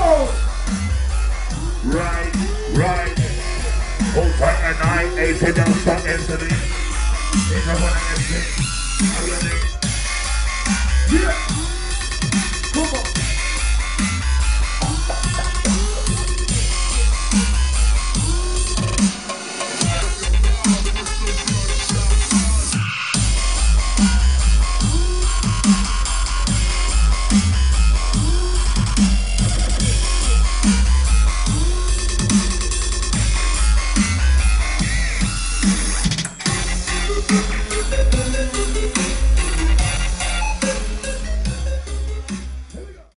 Right, right. Hold tight and I, 80 down, stop instantly. Ain't no one to exit. Yeah. Come on.